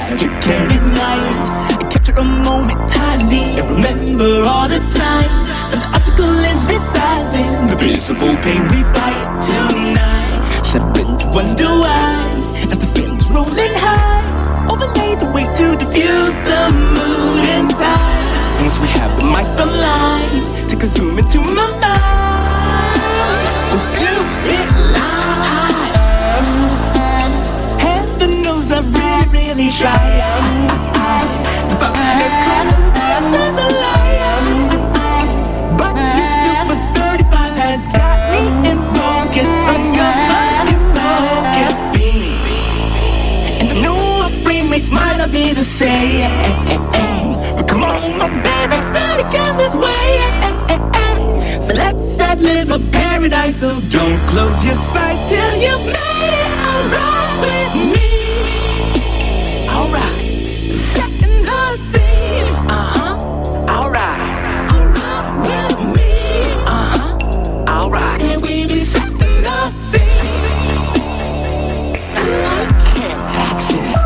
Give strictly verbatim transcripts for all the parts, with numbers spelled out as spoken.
magic can ignite and capture a moment tightly and remember all the time that the optical lens resizing the visible pain we fight tonight. Seven to wonder why as the film's rolling high, overlay the weight to diffuse the mood inside. And once we have the mics online to consume into my mind, we'll do it live. Heaven knows I really, really try to find a constant and a liar, but this super thirty-five has got me in focus. On your focus, focus beam, and I know our frame mates might not be the same, but come on, my baby, it's not again this way. So let's live a paradise. So don't close your sight till you've made it alright with me. Alright, setting the scene. Uh huh. Alright, alright with me. Uh huh. Alright, and we be setting the scene. Action.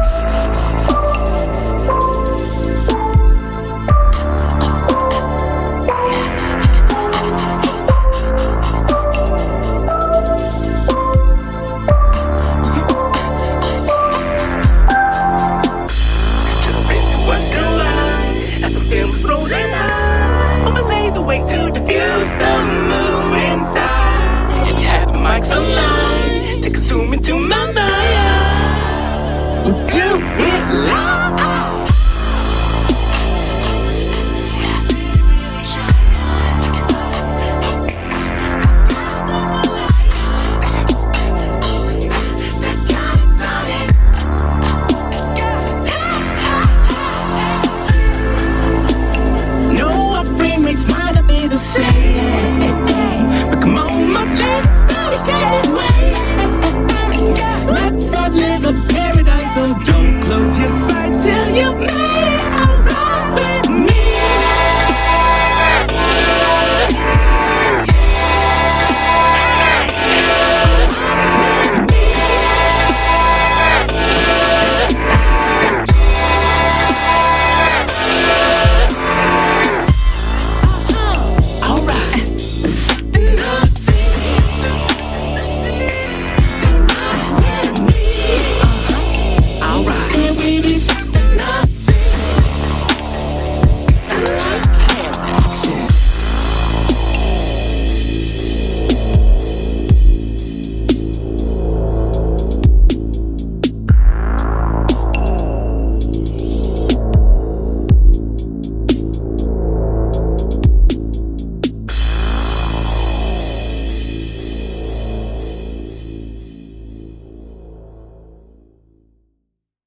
To diffuse the mood inside, till we have the mics online to consume into my mind. We'll do it.